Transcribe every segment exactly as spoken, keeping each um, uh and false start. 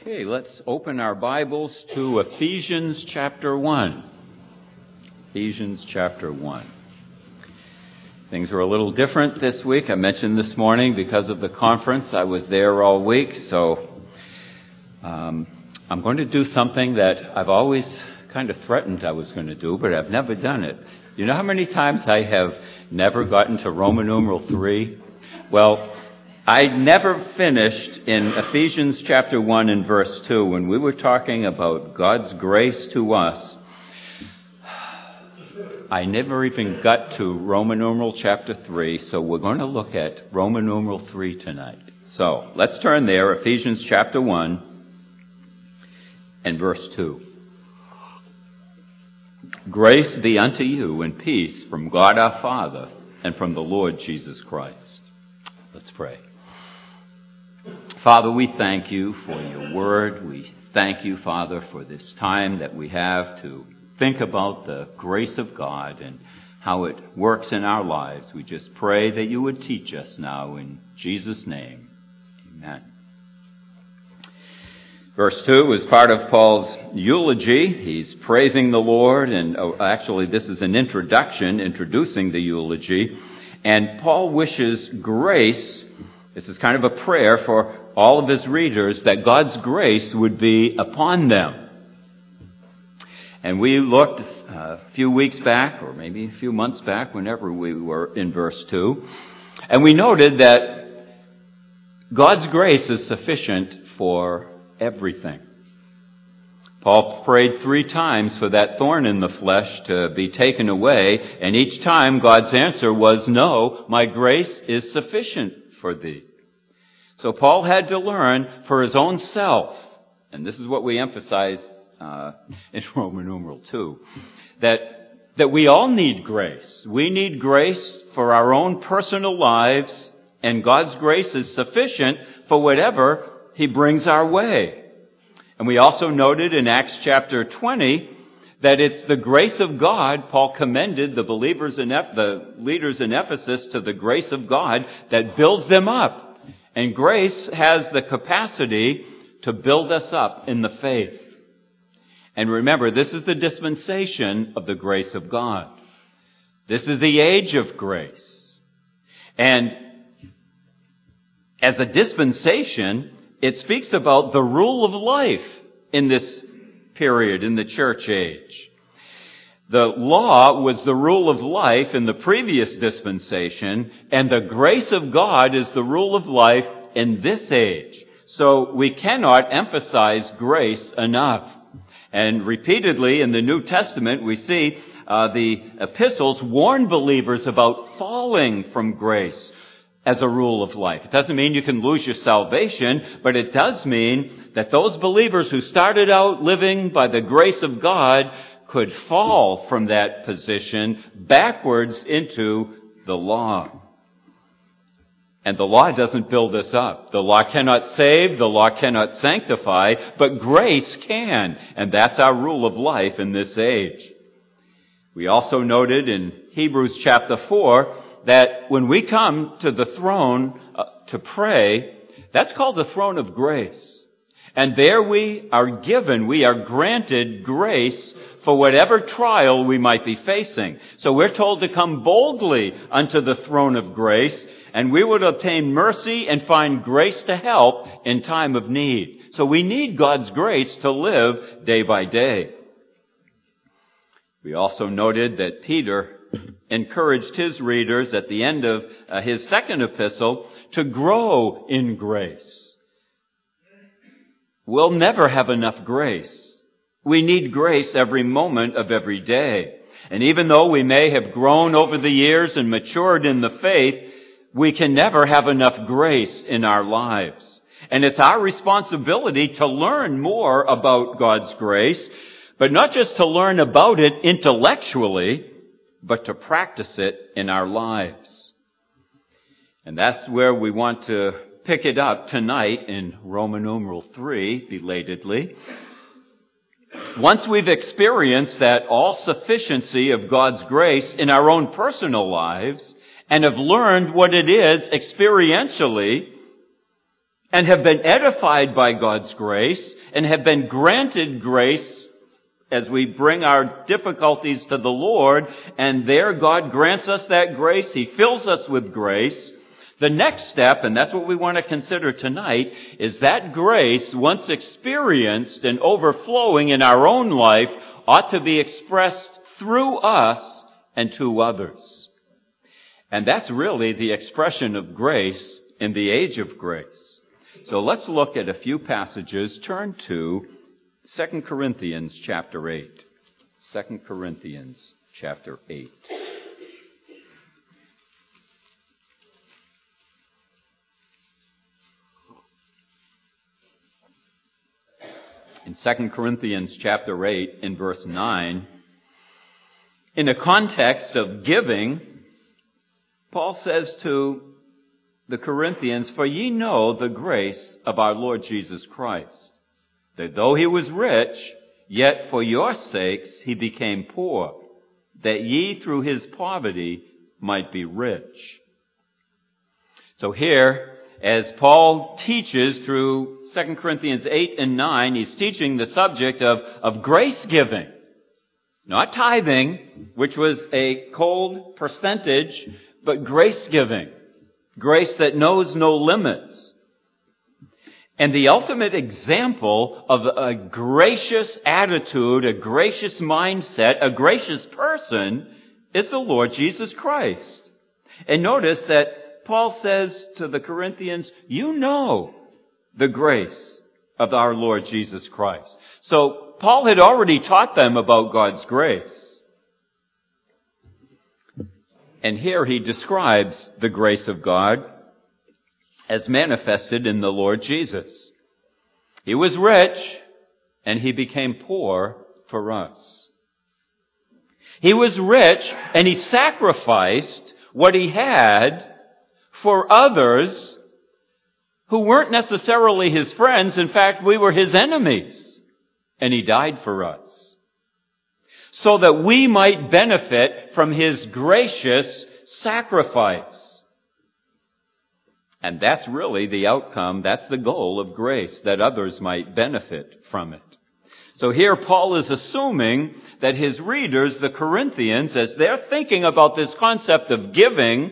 Okay, let's open our Bibles to Ephesians chapter one. Ephesians chapter one. Things were a little different this week. I mentioned this morning because of the conference. I was there all week, so um, I'm going to do something that I've always kind of threatened I was going to do, but I've never done it. You know how many times I have never gotten to Roman numeral three? Well, I never finished in Ephesians chapter one and verse two when we were talking about God's grace to us. I never even got to Roman numeral chapter three, so we're going to look at Roman numeral three tonight. So let's turn there, Ephesians chapter one and verse two. Grace be unto you and peace from God our Father and from the Lord Jesus Christ. Let's pray. Father, we thank you for your word. We thank you, Father, for this time that we have to think about the grace of God and how it works in our lives. We just pray that you would teach us now in Jesus' name. Amen. Verse two is part of Paul's eulogy. He's praising the Lord, and oh, actually this is an introduction, introducing the eulogy. And Paul wishes grace. This is kind of a prayer for all of his readers, that God's grace would be upon them. And we looked a few weeks back, or maybe a few months back, whenever we were in verse two, and we noted that God's grace is sufficient for everything. Paul prayed three times for that thorn in the flesh to be taken away, and each time God's answer was, no, my grace is sufficient for thee. So Paul had to learn for his own self, and this is what we emphasize uh, in Roman numeral two, that, that we all need grace. We need grace for our own personal lives, and God's grace is sufficient for whatever he brings our way. And we also noted in Acts chapter twenty that it's the grace of God. Paul commended the believers in Eph- the leaders in Ephesus to the grace of God that builds them up. And grace has the capacity to build us up in the faith. And remember, this is the dispensation of the grace of God. This is the age of grace. And as a dispensation, it speaks about the rule of life in this period, in the church age. The law was the rule of life in the previous dispensation, and the grace of God is the rule of life in this age. So we cannot emphasize grace enough. And repeatedly in the New Testament, we see uh, the epistles warn believers about falling from grace as a rule of life. It doesn't mean you can lose your salvation, but it does mean that those believers who started out living by the grace of God could fall from that position backwards into the law. And the law doesn't build us up. The law cannot save, the law cannot sanctify, but grace can. And that's our rule of life in this age. We also noted in Hebrews chapter four that when we come to the throne uh, to pray, that's called the throne of grace. And there we are given, we are granted grace for whatever trial we might be facing. So we're told to come boldly unto the throne of grace, and we would obtain mercy and find grace to help in time of need. So we need God's grace to live day by day. We also noted that Peter encouraged his readers at the end of uh, his second epistle to grow in grace. We'll never have enough grace. We need grace every moment of every day. And even though we may have grown over the years and matured in the faith, we can never have enough grace in our lives. And it's our responsibility to learn more about God's grace, but not just to learn about it intellectually, but to practice it in our lives. And that's where we want to pick it up tonight in Roman numeral three, belatedly. Once we've experienced that all-sufficiency of God's grace in our own personal lives and have learned what it is experientially, and have been edified by God's grace and have been granted grace as we bring our difficulties to the Lord, and there God grants us that grace. He fills us with grace. The next step, and that's what we want to consider tonight, is that grace, once experienced and overflowing in our own life, ought to be expressed through us and to others. And that's really the expression of grace in the age of grace. So let's look at a few passages. Turn to Second Corinthians chapter eight. Second Corinthians chapter eight. In Second Corinthians chapter eight, in verse nine, in the context of giving, Paul says to the Corinthians, "For ye know the grace of our Lord Jesus Christ, that though he was rich, yet for your sakes he became poor, that ye through his poverty might be rich." So here, as Paul teaches through Second Corinthians eight and nine, he's teaching the subject of, of grace giving. Not tithing, which was a cold percentage, but grace giving. Grace that knows no limits. And the ultimate example of a gracious attitude, a gracious mindset, a gracious person is the Lord Jesus Christ. And notice that Paul says to the Corinthians, you know the grace of our Lord Jesus Christ. So Paul had already taught them about God's grace. And here he describes the grace of God as manifested in the Lord Jesus. He was rich, and he became poor for us. He was rich, and he sacrificed what he had for others who weren't necessarily his friends. In fact, we were his enemies, and he died for us, so that we might benefit from his gracious sacrifice. And that's really the outcome, that's the goal of grace, that others might benefit from it. So here Paul is assuming that his readers, the Corinthians, as they're thinking about this concept of giving,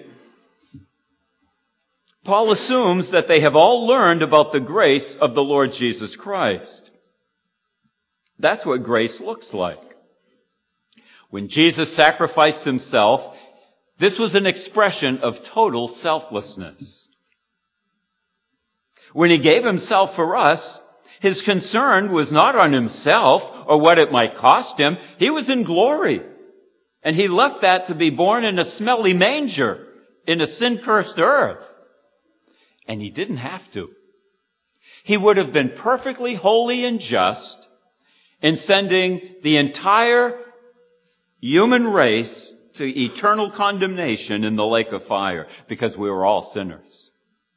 Paul assumes that they have all learned about the grace of the Lord Jesus Christ. That's what grace looks like. When Jesus sacrificed himself, this was an expression of total selflessness. When he gave himself for us, his concern was not on himself or what it might cost him. He was in glory. And he left that to be born in a smelly manger in a sin-cursed earth. And he didn't have to. He would have been perfectly holy and just in sending the entire human race to eternal condemnation in the lake of fire, because we were all sinners.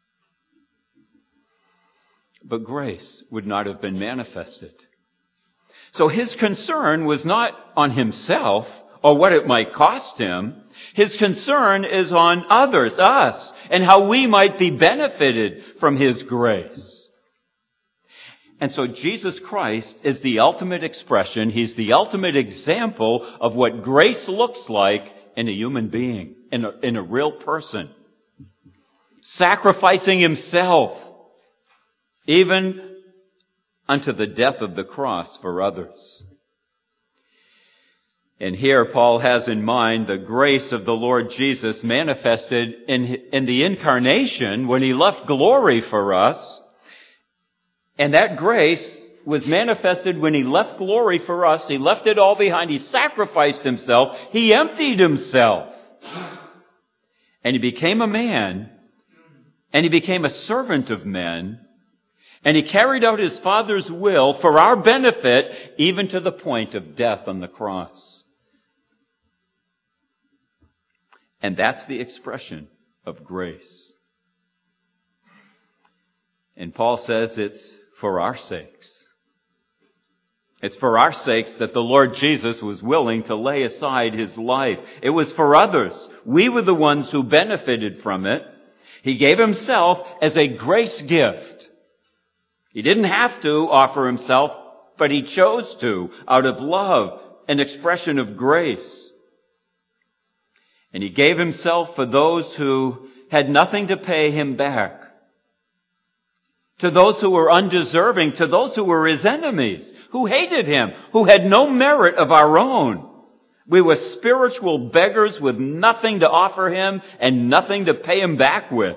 But grace would not have been manifested. So his concern was not on himself or what it might cost him. His concern is on others, us, and how we might be benefited from his grace. And so Jesus Christ is the ultimate expression. He's the ultimate example of what grace looks like in a human being, in a, in a real person. Sacrificing himself, even unto the death of the cross for others. And here Paul has in mind the grace of the Lord Jesus manifested in, in the incarnation when he left glory for us. And that grace was manifested when he left glory for us. He left it all behind. He sacrificed himself. He emptied himself. And he became a man. And he became a servant of men. And he carried out his Father's will for our benefit, even to the point of death on the cross. And that's the expression of grace. And Paul says it's for our sakes. It's for our sakes that the Lord Jesus was willing to lay aside his life. It was for others. We were the ones who benefited from it. He gave himself as a grace gift. He didn't have to offer himself, but he chose to, out of love, an expression of grace. And he gave himself for those who had nothing to pay him back, to those who were undeserving, to those who were his enemies, who hated him, who had no merit of our own. We were spiritual beggars with nothing to offer him and nothing to pay him back with.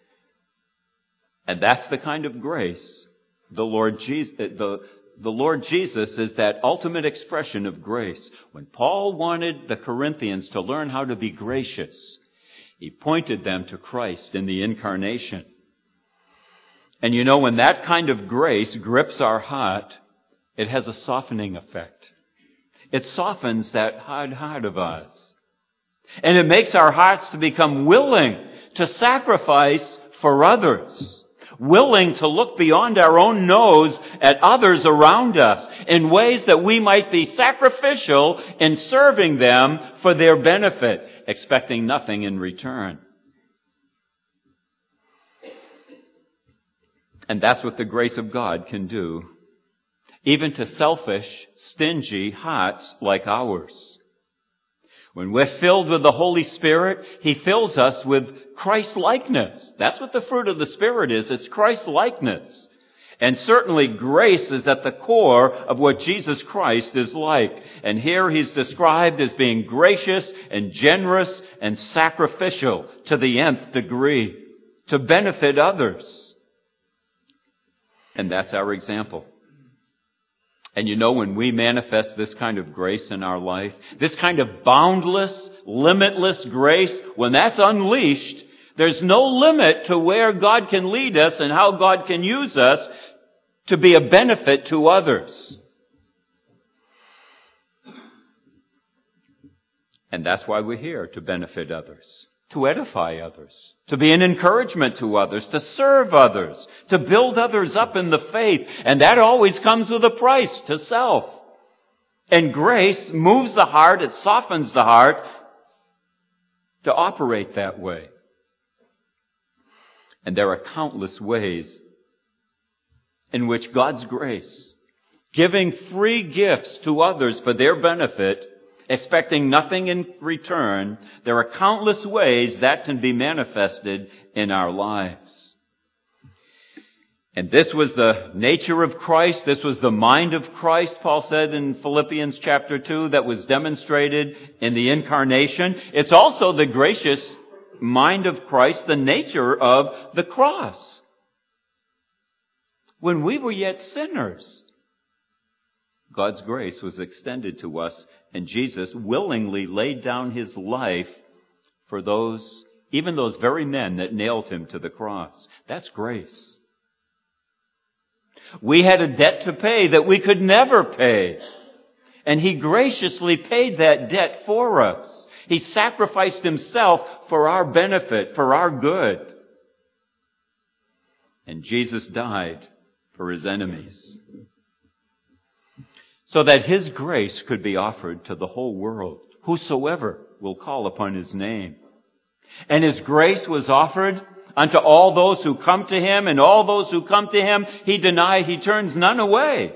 And that's the kind of grace the Lord Jesus, the, the Lord Jesus is that ultimate expression of grace. When Paul wanted the Corinthians to learn how to be gracious, he pointed them to Christ in the incarnation. And you know, when that kind of grace grips our heart, it has a softening effect. It softens that hard heart of ours. And it makes our hearts to become willing to sacrifice for others. Willing to look beyond our own nose at others around us in ways that we might be sacrificial in serving them for their benefit, expecting nothing in return. And that's what the grace of God can do, even to selfish, stingy hearts like ours. When we're filled with the Holy Spirit, He fills us with Christ-likeness. That's what the fruit of the Spirit is. It's Christ-likeness. And certainly grace is at the core of what Jesus Christ is like. And here He's described as being gracious and generous and sacrificial to the nth degree, to benefit others. And that's our example. And you know, when we manifest this kind of grace in our life, this kind of boundless, limitless grace, when that's unleashed, there's no limit to where God can lead us and how God can use us to be a benefit to others. And that's why we're here, to benefit others, to edify others, to be an encouragement to others, to serve others, to build others up in the faith. And that always comes with a price, to self. And grace moves the heart, it softens the heart to operate that way. And there are countless ways in which God's grace, giving free gifts to others for their benefit, expecting nothing in return, there are countless ways that can be manifested in our lives. And this was the nature of Christ. This was the mind of Christ, Paul said in Philippians chapter two, that was demonstrated in the incarnation. It's also the gracious mind of Christ, the nature of the cross. When we were yet sinners, God's grace was extended to us, and Jesus willingly laid down His life for those, even those very men that nailed Him to the cross. That's grace. We had a debt to pay that we could never pay, and He graciously paid that debt for us. He sacrificed Himself for our benefit, for our good. And Jesus died for His enemies, so that His grace could be offered to the whole world, whosoever will call upon His name. And His grace was offered unto all those who come to Him, and all those who come to Him, He denies, He turns none away.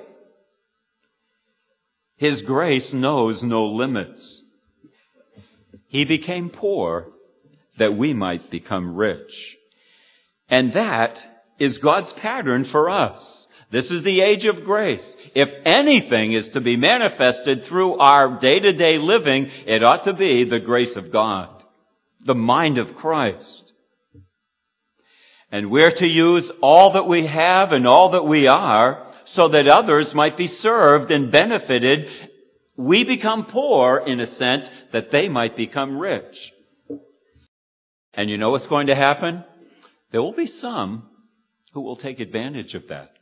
His grace knows no limits. He became poor that we might become rich. And that is God's pattern for us. This is the age of grace. If anything is to be manifested through our day-to-day living, it ought to be the grace of God, the mind of Christ. And we're to use all that we have and all that we are so that others might be served and benefited. We become poor in a sense that they might become rich. And you know what's going to happen? There will be some who will take advantage of that.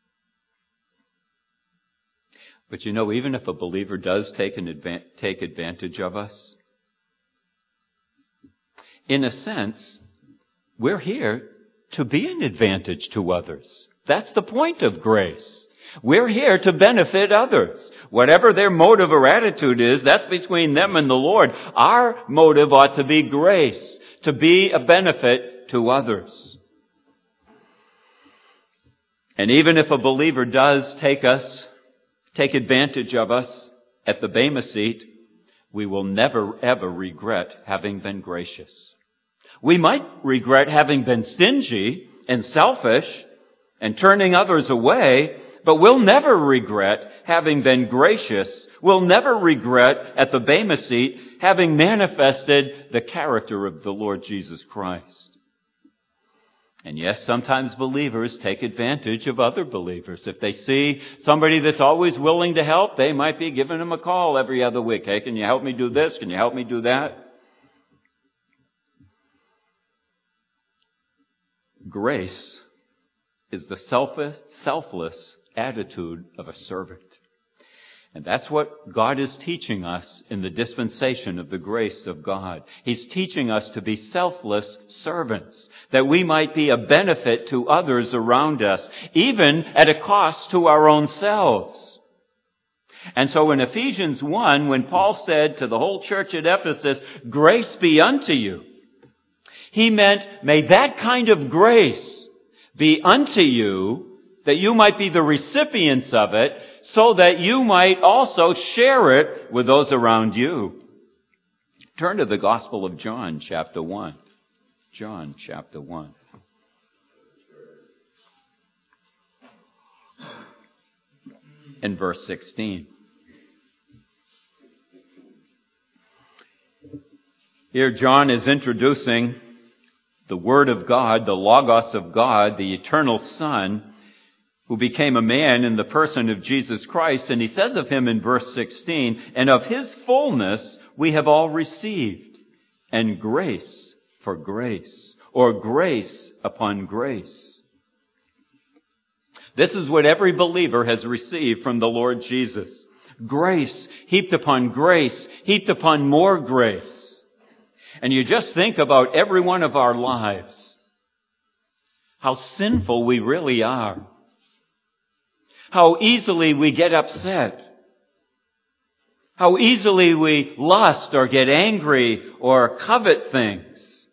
But you know, even if a believer does take an advan- take advantage of us, in a sense, we're here to be an advantage to others. That's the point of grace. We're here to benefit others. Whatever their motive or attitude is, that's between them and the Lord. Our motive ought to be grace, to be a benefit to others. And even if a believer does take us, take advantage of us at the Bema seat, we will never ever regret having been gracious. We might regret having been stingy and selfish and turning others away, but we'll never regret having been gracious. We'll never regret at the Bema seat having manifested the character of the Lord Jesus Christ. And yes, sometimes believers take advantage of other believers. If they see somebody that's always willing to help, they might be giving them a call every other week. Hey, can you help me do this? Can you help me do that? Grace is the selfless, selfless attitude of a servant. And that's what God is teaching us in the dispensation of the grace of God. He's teaching us to be selfless servants, that we might be a benefit to others around us, even at a cost to our own selves. And so in Ephesians one, when Paul said to the whole church at Ephesus, "Grace be unto you," he meant, may that kind of grace be unto you, that you might be the recipients of it, so that you might also share it with those around you. Turn to the Gospel of John, chapter one. John, chapter one. And verse sixteen. Here John is introducing the Word of God, the Logos of God, the eternal Son, who became a man in the person of Jesus Christ. And he says of him in verse sixteen, "And of his fullness we have all received, and grace for grace," or grace upon grace. This is what every believer has received from the Lord Jesus. Grace heaped upon grace, heaped upon more grace. And you just think about every one of our lives, how sinful we really are. How easily we get upset. How easily we lust or get angry or covet things.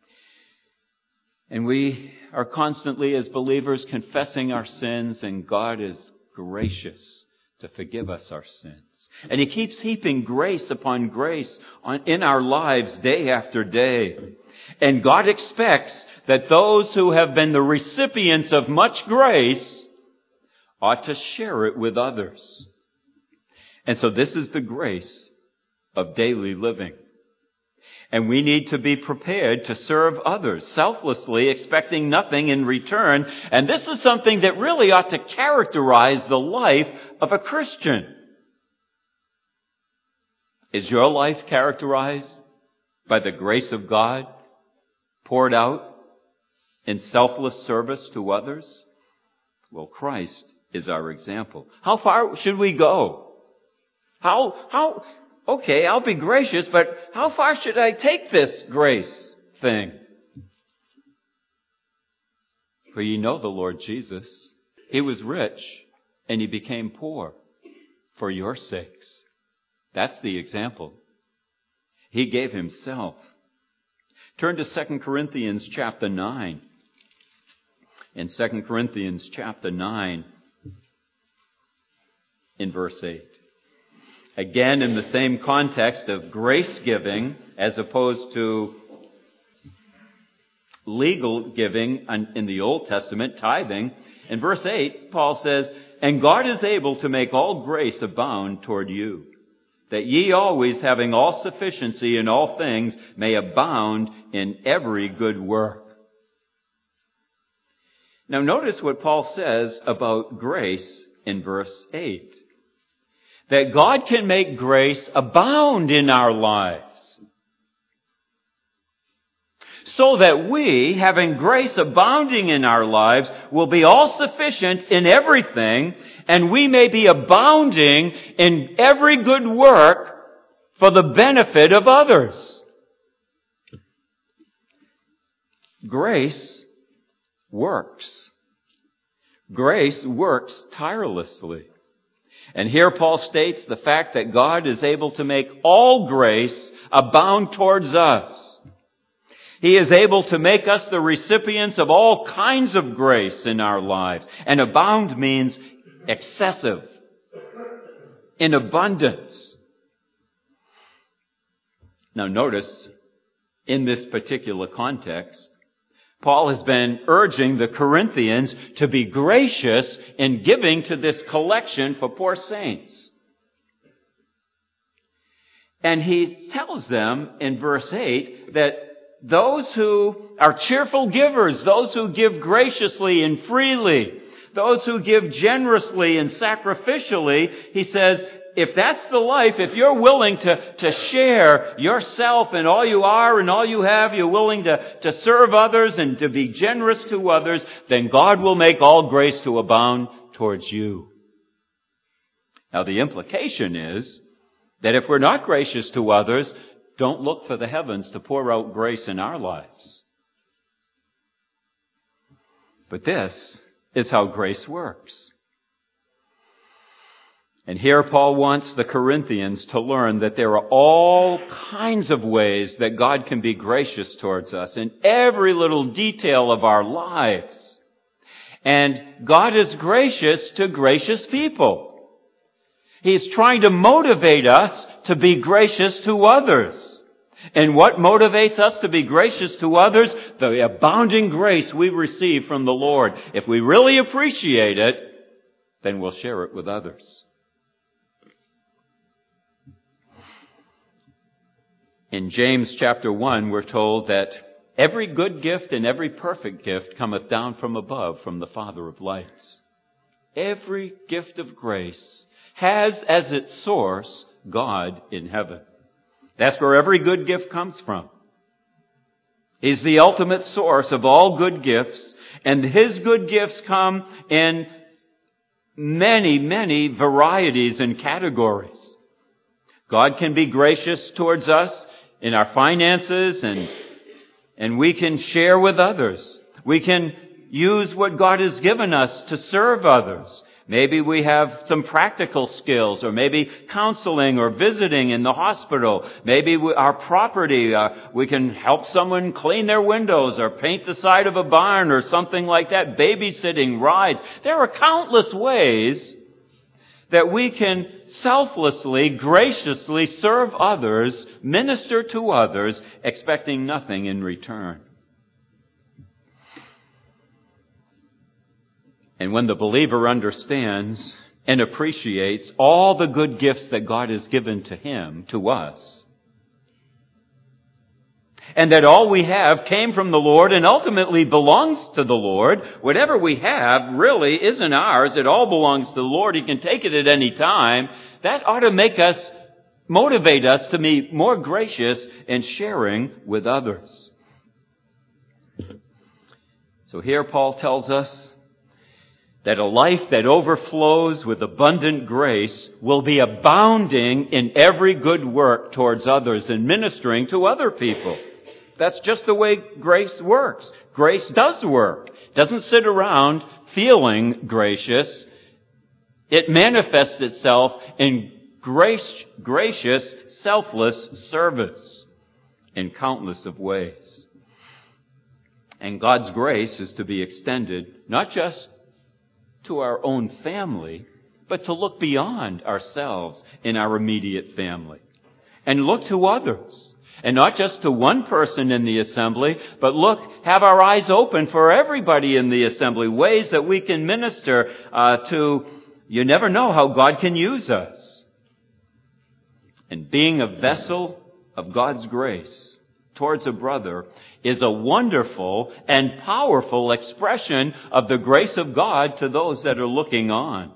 And we are constantly, as believers, confessing our sins, and God is gracious to forgive us our sins. And He keeps heaping grace upon grace on, in our lives day after day. And God expects that those who have been the recipients of much grace ought to share it with others. And so this is the grace of daily living. And we need to be prepared to serve others selflessly, expecting nothing in return. And this is something that really ought to characterize the life of a Christian. Is your life characterized by the grace of God poured out in selfless service to others? Well, Christ is our example. How far should we go? How, how, okay, I'll be gracious, but how far should I take this grace thing? For ye know the Lord Jesus. He was rich and He became poor for your sakes. That's the example. He gave Himself. Turn to Second Corinthians chapter nine. In Second Corinthians chapter nine, in verse eight. Again, in the same context of grace giving as opposed to legal giving in the Old Testament, tithing. In verse eight, Paul says, "And God is able to make all grace abound toward you, that ye always, having all sufficiency in all things, may abound in every good work." Now notice what Paul says about grace in verse eight. That God can make grace abound in our lives. So that we, having grace abounding in our lives, will be all sufficient in everything, and we may be abounding in every good work for the benefit of others. Grace works. Grace works tirelessly. And here Paul states the fact that God is able to make all grace abound towards us. He is able to make us the recipients of all kinds of grace in our lives. And abound means excessive, in abundance. Now notice, in this particular context, Paul has been urging the Corinthians to be gracious in giving to this collection for poor saints. And he tells them in verse eight that those who are cheerful givers, those who give graciously and freely, those who give generously and sacrificially, he says, if that's the life, if you're willing to, to share yourself and all you are and all you have, you're willing to, to serve others and to be generous to others, then God will make all grace to abound towards you. Now the implication is that if we're not gracious to others, don't look for the heavens to pour out grace in our lives. But this is how grace works. And here Paul wants the Corinthians to learn that there are all kinds of ways that God can be gracious towards us in every little detail of our lives. And God is gracious to gracious people. He's trying to motivate us to be gracious to others. And what motivates us to be gracious to others? The abounding grace we receive from the Lord. If we really appreciate it, then we'll share it with others. In James chapter one, we're told that every good gift and every perfect gift cometh down from above, from the Father of lights. Every gift of grace has as its source God in heaven. That's where every good gift comes from. He's the ultimate source of all good gifts, and His good gifts come in many, many varieties and categories. God can be gracious towards us in our finances, and and we can share with others. We can use what God has given us to serve others. Maybe we have some practical skills, or maybe counseling or visiting in the hospital. Maybe we, our property, uh, we can help someone clean their windows or paint the side of a barn or something like that. Babysitting, rides. There are countless ways that we can selflessly, graciously serve others, minister to others, expecting nothing in return. And when the believer understands and appreciates all the good gifts that God has given to him, to us, and that all we have came from the Lord and ultimately belongs to the Lord, whatever we have really isn't ours, it all belongs to the Lord, He can take it at any time, that ought to make us, motivate us to be more gracious in sharing with others. So here Paul tells us that a life that overflows with abundant grace will be abounding in every good work towards others and ministering to other people. That's just the way grace works. Grace does work. It doesn't sit around feeling gracious. It manifests itself in grace, gracious, selfless service in countless of ways. And God's grace is to be extended not just to our own family, but to look beyond ourselves in our immediate family and look to others. And not just to one person in the assembly, but look, have our eyes open for everybody in the assembly, ways that we can minister uh, to. You never know how God can use us. And being a vessel of God's grace towards a brother is a wonderful and powerful expression of the grace of God to those that are looking on.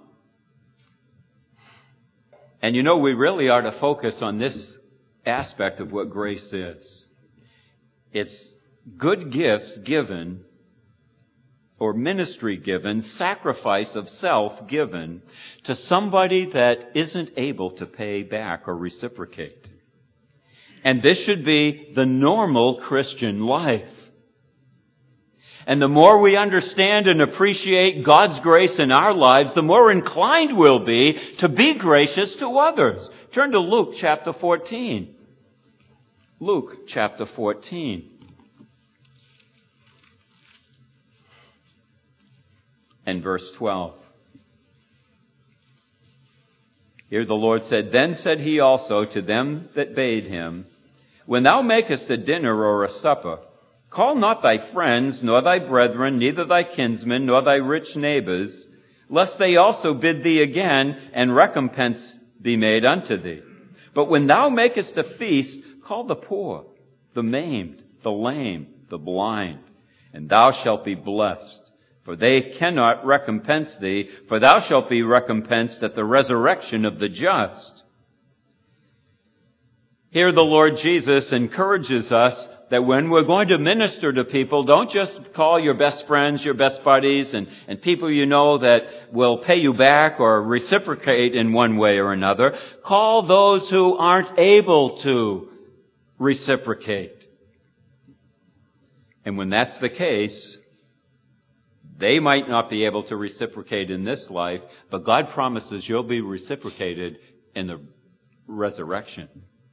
And you know, we really are to focus on this aspect of what grace is. It's good gifts given, or ministry given, sacrifice of self given to somebody that isn't able to pay back or reciprocate. And this should be the normal Christian life. And the more we understand and appreciate God's grace in our lives, the more inclined we'll be to be gracious to others. Turn to Luke chapter fourteen. Luke chapter fourteen. and verse twelve. Here the Lord said, Then said he also to them that bade him, When thou makest a dinner or a supper, call not thy friends, nor thy brethren, neither thy kinsmen, nor thy rich neighbors, lest they also bid thee again, and recompense be made unto thee. But when thou makest a feast, call the poor, the maimed, the lame, the blind, and thou shalt be blessed. For they cannot recompense thee, for thou shalt be recompensed at the resurrection of the just. Here the Lord Jesus encourages us that when we're going to minister to people, don't just call your best friends, your best buddies, and, and people you know that will pay you back or reciprocate in one way or another. Call those who aren't able to reciprocate. And when that's the case, they might not be able to reciprocate in this life, but God promises you'll be reciprocated in the resurrection.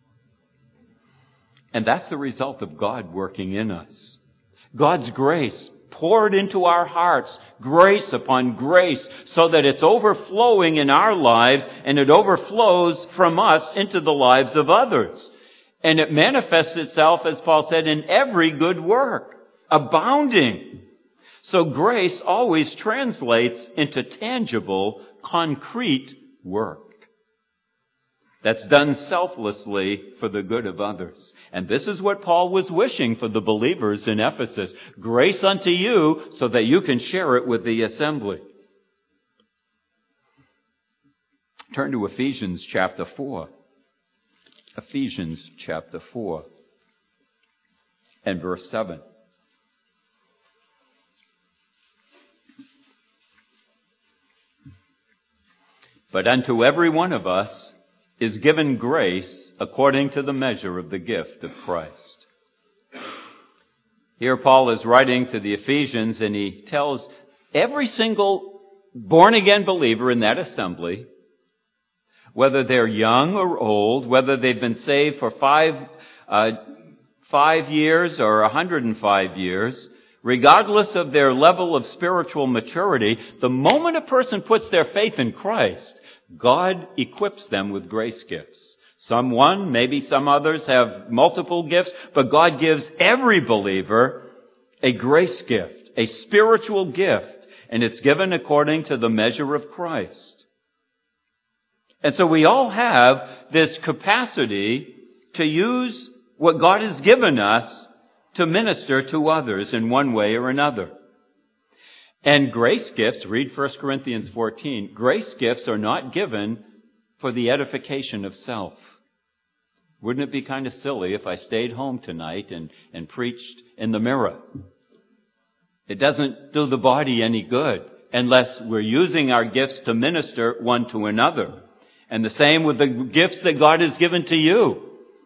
And that's the result of God working in us. God's grace poured into our hearts, grace upon grace, so that it's overflowing in our lives and it overflows from us into the lives of others. And it manifests itself, as Paul said, in every good work, abounding. So grace always translates into tangible, concrete work that's done selflessly for the good of others. And this is what Paul was wishing for the believers in Ephesus. Grace unto you so that you can share it with the assembly. Turn to Ephesians chapter four. Ephesians chapter four and verse seven. But unto every one of us is given grace according to the measure of the gift of Christ. Here Paul is writing to the Ephesians, and he tells every single born-again believer in that assembly, whether they're young or old, whether they've been saved for five, uh, five years or one hundred five years, regardless of their level of spiritual maturity, the moment a person puts their faith in Christ, God equips them with grace gifts. Some one, maybe some others have multiple gifts, but God gives every believer a grace gift, a spiritual gift, and it's given according to the measure of Christ. And so we all have this capacity to use what God has given us to minister to others in one way or another. And grace gifts, read First Corinthians fourteen, grace gifts are not given for the edification of self. Wouldn't it be kind of silly if I stayed home tonight and, and preached in the mirror? It doesn't do the body any good unless we're using our gifts to minister one to another. And the same with the gifts that God has given to you.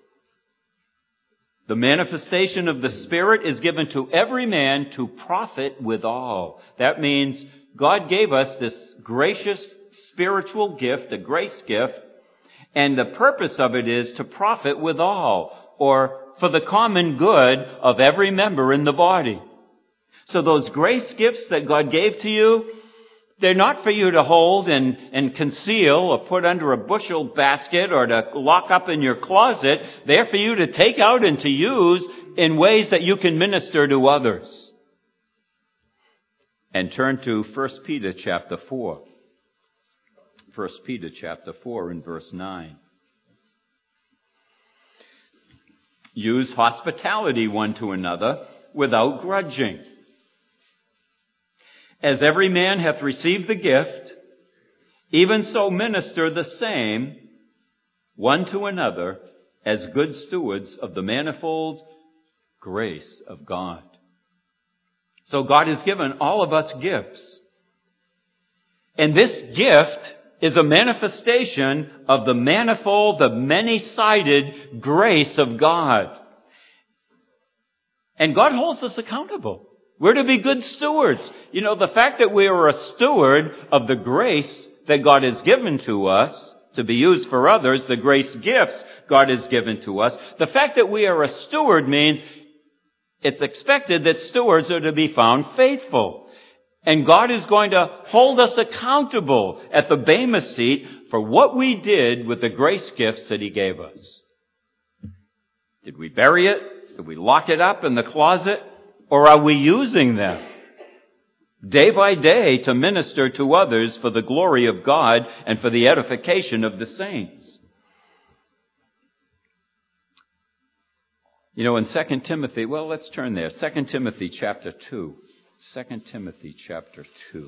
The manifestation of the Spirit is given to every man to profit withal. That means God gave us this gracious spiritual gift, a grace gift, and the purpose of it is to profit withal, or for the common good of every member in the body. So those grace gifts that God gave to you, they're not for you to hold and, and conceal or put under a bushel basket or to lock up in your closet. They're for you to take out and to use in ways that you can minister to others. And turn to First Peter chapter four. First Peter chapter four and verse nine. Use hospitality one to another without grudging. As every man hath received the gift, even so minister the same one to another as good stewards of the manifold grace of God. So God has given all of us gifts. And this gift is a manifestation of the manifold, the many-sided grace of God. And God holds us accountable. We're to be good stewards. You know, the fact that we are a steward of the grace that God has given to us to be used for others, the grace gifts God has given to us, the fact that we are a steward means it's expected that stewards are to be found faithful. And God is going to hold us accountable at the Bema seat for what we did with the grace gifts that He gave us. Did we bury it? Did we lock it up in the closet? Or are we using them day by day to minister to others for the glory of God and for the edification of the saints? You know, in Second Timothy, well, let's turn there. Second Timothy chapter two. Second Timothy chapter two.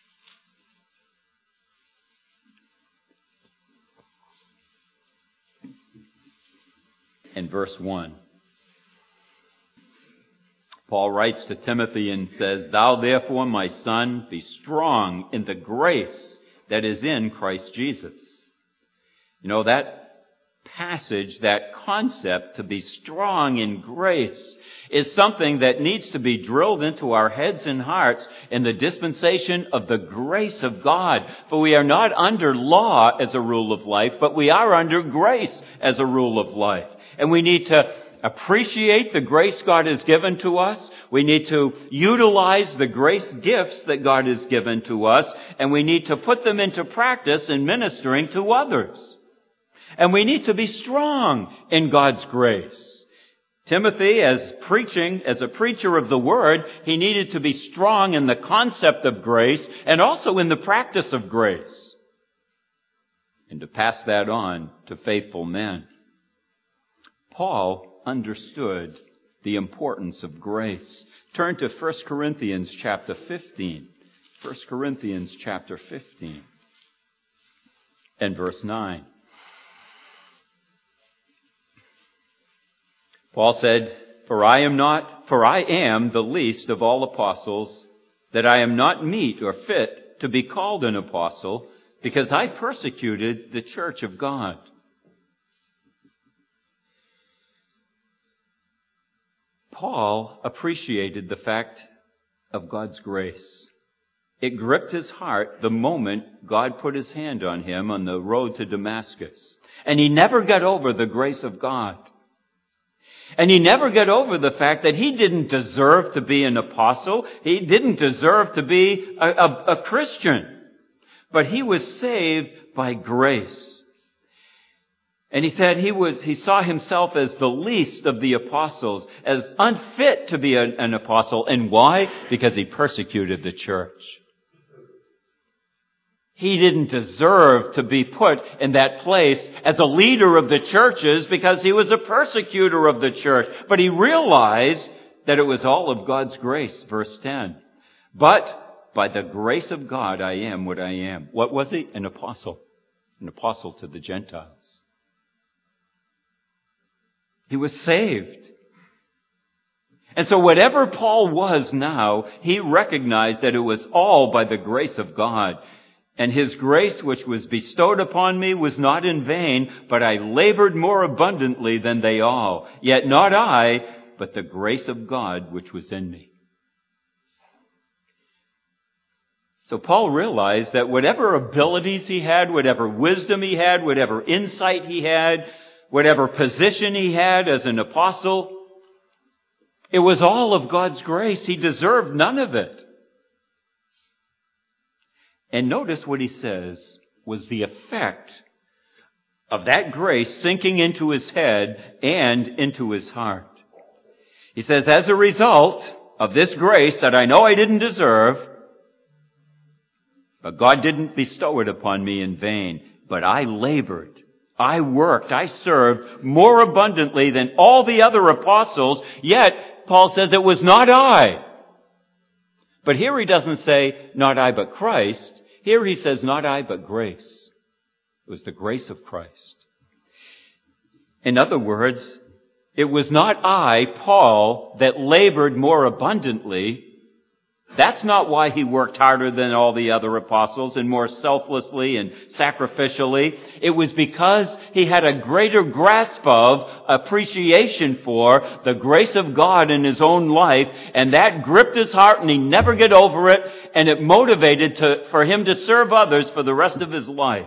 And verse one. Paul writes to Timothy and says, "Thou therefore, my son, be strong in the grace that is in Christ Jesus." You know, that passage, that concept to be strong in grace, is something that needs to be drilled into our heads and hearts in the dispensation of the grace of God. For we are not under law as a rule of life, but we are under grace as a rule of life. And we need to appreciate the grace God has given to us. We need to utilize the grace gifts that God has given to us, and we need to put them into practice in ministering to others. And we need to be strong in God's grace. Timothy, as preaching, as a preacher of the Word, he needed to be strong in the concept of grace and also in the practice of grace, and to pass that on to faithful men. Paul understood the importance of grace. Turn to First Corinthians chapter fifteen. First Corinthians chapter fifteen and verse nine. Paul said, For I am not, for I am the least of all apostles, that I am not meet or fit to be called an apostle, because I persecuted the church of God. Paul appreciated the fact of God's grace. It gripped his heart the moment God put His hand on him on the road to Damascus. And he never got over the grace of God. And he never got over the fact that he didn't deserve to be an apostle. He didn't deserve to be a, a, a Christian. But he was saved by grace. And he said he was, he saw himself as the least of the apostles, as unfit to be a, an apostle. And why? Because he persecuted the church. He didn't deserve to be put in that place as a leader of the churches because he was a persecutor of the church. But he realized that it was all of God's grace, verse ten. But by the grace of God I am what I am. What was he? An apostle. An apostle to the Gentiles. He was saved. And so whatever Paul was now, he recognized that it was all by the grace of God. And His grace which was bestowed upon me was not in vain, but I labored more abundantly than they all. Yet not I, but the grace of God which was in me. So Paul realized that whatever abilities he had, whatever wisdom he had, whatever insight he had, whatever position he had as an apostle, it was all of God's grace. He deserved none of it. And notice what he says was the effect of that grace sinking into his head and into his heart. He says, as a result of this grace that I know I didn't deserve, but God didn't bestow it upon me in vain, but I labored, I worked, I served more abundantly than all the other apostles, yet Paul says it was not I. But here he doesn't say, not I but Christ. Here he says, not I, but grace. It was the grace of Christ. In other words, it was not I, Paul, that labored more abundantly. That's not why he worked harder than all the other apostles and more selflessly and sacrificially. It was because he had a greater grasp of, appreciation for, the grace of God in his own life, and that gripped his heart and he never got over it, and it motivated to, for him to serve others for the rest of his life.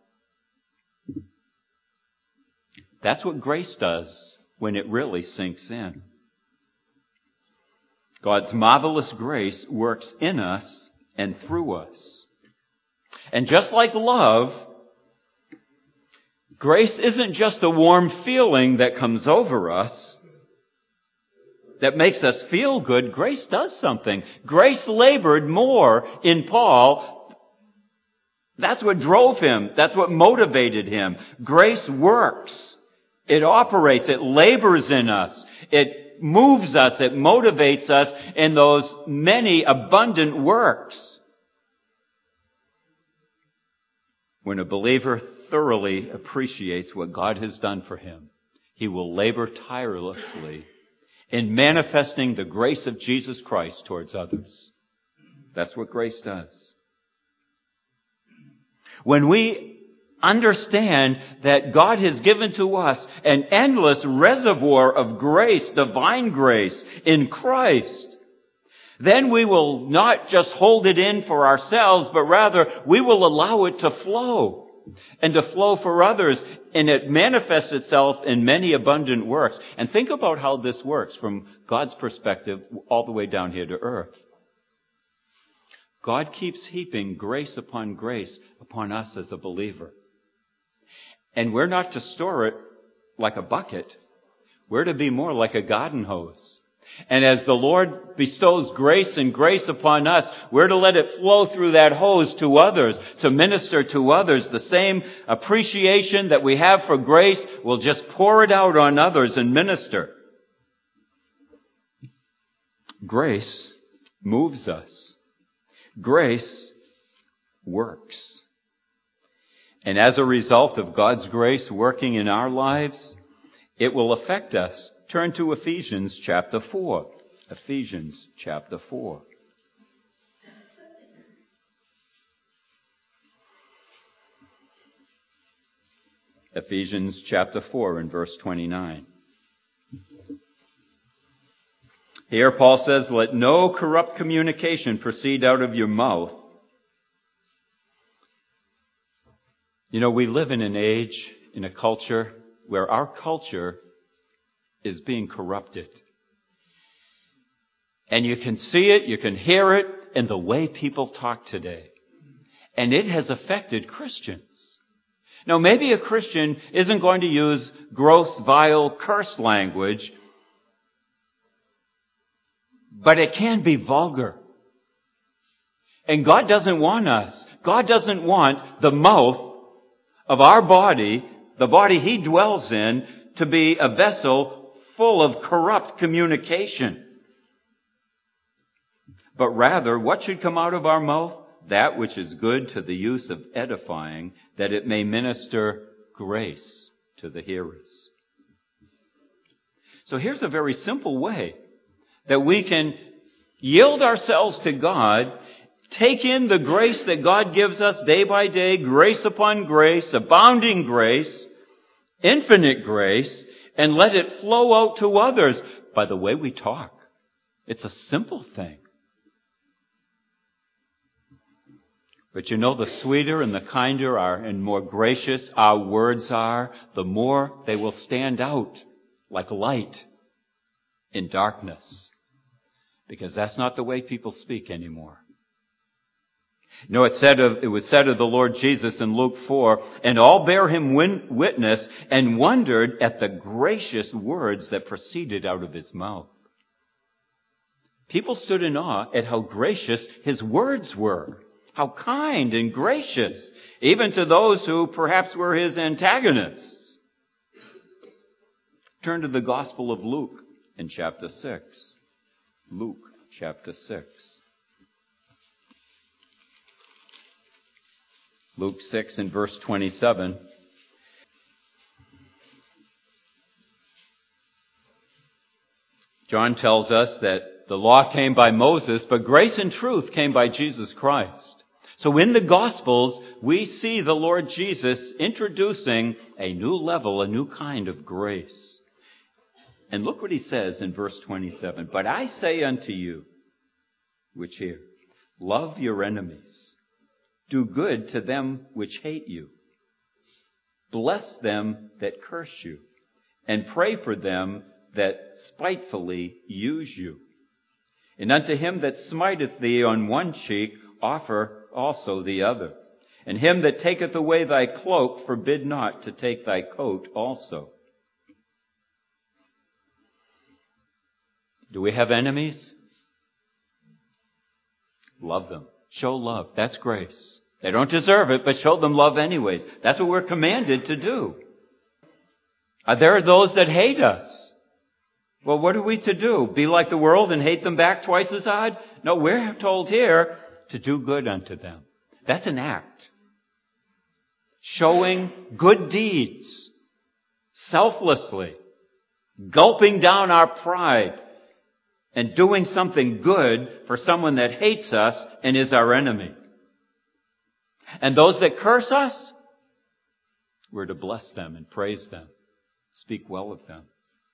That's what grace does when it really sinks in. God's marvelous grace works in us and through us. And just like love, grace isn't just a warm feeling that comes over us, that makes us feel good. Grace does something. Grace labored more in Paul. That's what drove him. That's what motivated him. Grace works. It operates. It labors in us. It moves us. It motivates us in those many abundant works. When a believer thoroughly appreciates what God has done for him, he will labor tirelessly in manifesting the grace of Jesus Christ towards others. That's what grace does. When we understand that God has given to us an endless reservoir of grace, divine grace in Christ, then we will not just hold it in for ourselves, but rather we will allow it to flow. And to flow for others, and it manifests itself in many abundant works. And think about how this works from God's perspective all the way down here to earth. God keeps heaping grace upon grace upon us as a believer. And we're not to store it like a bucket. We're to be more like a garden hose. And as the Lord bestows grace and grace upon us, we're to let it flow through that hose to others, to minister to others. The same appreciation that we have for grace, we'll just pour it out on others and minister. Grace moves us. Grace works. And as a result of God's grace working in our lives, it will affect us. Turn to Ephesians chapter four. Ephesians chapter four. Ephesians chapter four and verse twenty-nine. Here Paul says, "Let no corrupt communication proceed out of your mouth." You know, we live in an age, in a culture, where our culture is being corrupted. And you can see it, you can hear it in the way people talk today. And it has affected Christians. Now, maybe a Christian isn't going to use gross, vile, curse language, but it can be vulgar. And God doesn't want us. God doesn't want the mouth of our body, the body He dwells in, to be a vessel full of corrupt communication. But rather, what should come out of our mouth? That which is good to the use of edifying, that it may minister grace to the hearers. So here's a very simple way that we can yield ourselves to God, take in the grace that God gives us day by day, grace upon grace, abounding grace, infinite grace, and let it flow out to others by the way we talk. It's a simple thing. But you know, the sweeter and the kinder are and more gracious our words are, the more they will stand out like light in darkness. Because that's not the way people speak anymore. You know, it said of, it was said of the Lord Jesus in Luke four, "And all bare him win- witness and wondered at the gracious words that proceeded out of his mouth." People stood in awe at how gracious his words were, how kind and gracious, even to those who perhaps were his antagonists. Turn to the Gospel of Luke in chapter six. Luke chapter six. Luke six and verse twenty-seven. John tells us that the law came by Moses, but grace and truth came by Jesus Christ. So in the Gospels, we see the Lord Jesus introducing a new level, a new kind of grace. And look what he says in verse twenty-seven. "But I say unto you," which here, "love your enemies. Do good to them which hate you. Bless them that curse you, and pray for them that spitefully use you. And unto him that smiteth thee on one cheek, offer also the other. And him that taketh away thy cloak, forbid not to take thy coat also. Do we have enemies? Love them. Show love. That's grace. They don't deserve it, but show them love anyways. That's what we're commanded to do. Are there those that hate us? Well, what are we to do? Be like the world and hate them back twice as hard? No, we're told here to do good unto them. That's an act. Showing good deeds, selflessly, gulping down our pride, and doing something good for someone that hates us and is our enemy. And those that curse us, we're to bless them and praise them, speak well of them.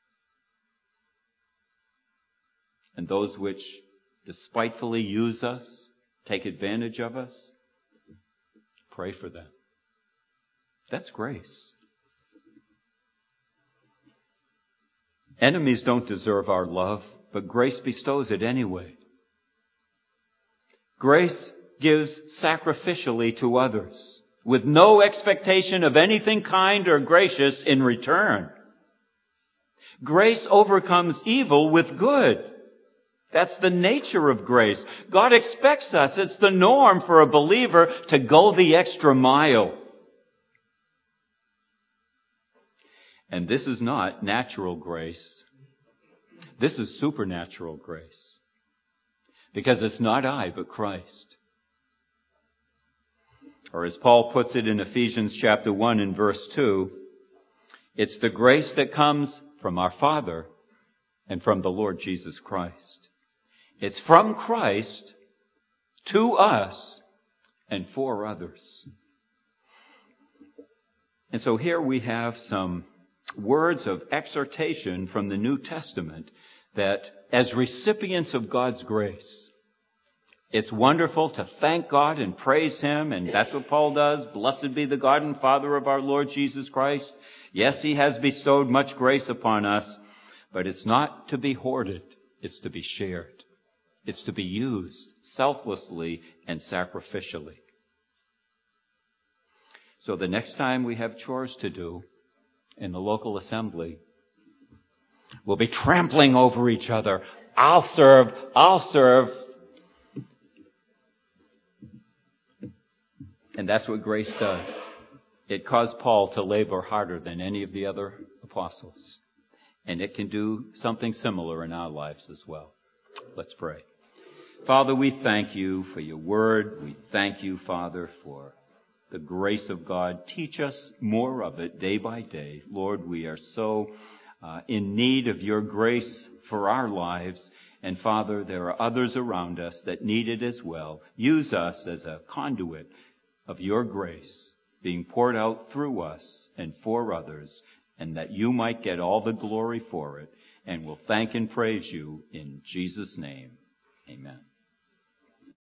And those which despitefully use us, take advantage of us, pray for them. That's grace. Enemies don't deserve our love, but grace bestows it anyway. Grace gives sacrificially to others, with no expectation of anything kind or gracious in return. Grace overcomes evil with good. That's the nature of grace. God expects us, it's the norm for a believer to go the extra mile. And this is not natural grace. This is supernatural grace. Because it's not I, but Christ. Or as Paul puts it in Ephesians chapter one and verse two, it's the grace that comes from our Father and from the Lord Jesus Christ. It's from Christ to us and for others. And so here we have some words of exhortation from the New Testament that as recipients of God's grace, it's wonderful to thank God and praise Him, and that's what Paul does. Blessed be the God and Father of our Lord Jesus Christ. Yes, He has bestowed much grace upon us, but it's not to be hoarded. It's to be shared. It's to be used selflessly and sacrificially. So the next time we have chores to do in the local assembly, we'll be trampling over each other. I'll serve, I'll serve. And that's what grace does. It caused Paul to labor harder than any of the other apostles. And it can do something similar in our lives as well. Let's pray. Father, we thank you for your word. We thank you, Father, for the grace of God. Teach us more of it day by day. Lord, we are so uh, in need of your grace for our lives. And Father, there are others around us that need it as well. Use us as a conduit of your grace being poured out through us and for others, and that you might get all the glory for it. And we'll thank and praise you in Jesus' name. Amen.